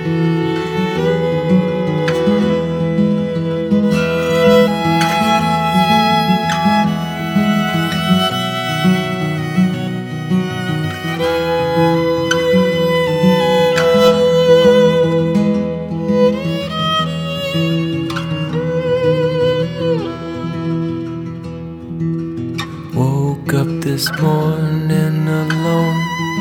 Woke up this morning alone.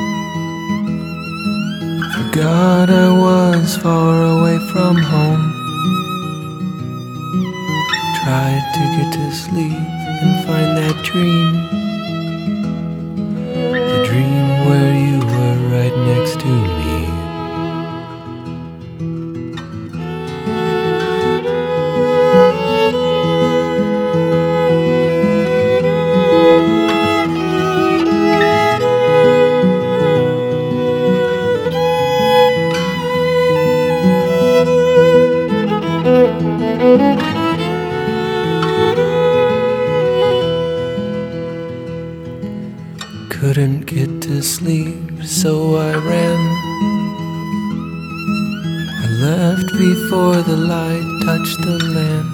Forgot I was far away from home. Tried to get to sleep and find that dream. The dream where you were right next to me. Couldn't get to sleep, so I ran. I left before the light touched the land.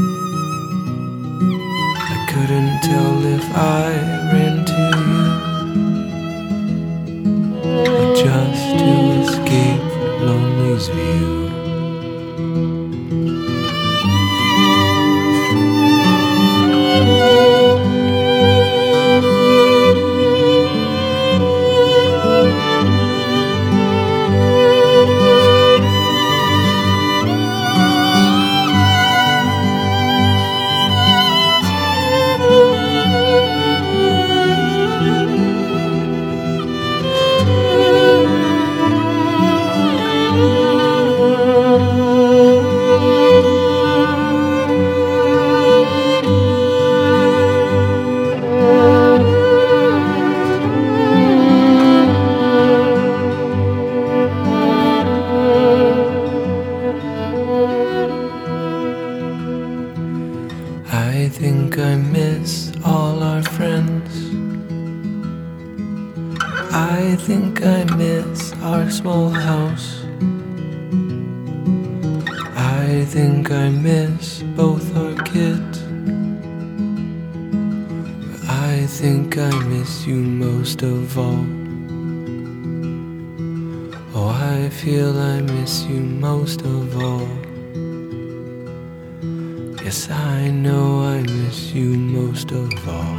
I couldn't tell if I ran to you or just to escape lonely's view. I think I miss all our friends. I think I miss our small house. I think I miss both our kids. But I think I miss you most of all. Oh, I feel I miss you most of all. Yes, I know I miss you most of all.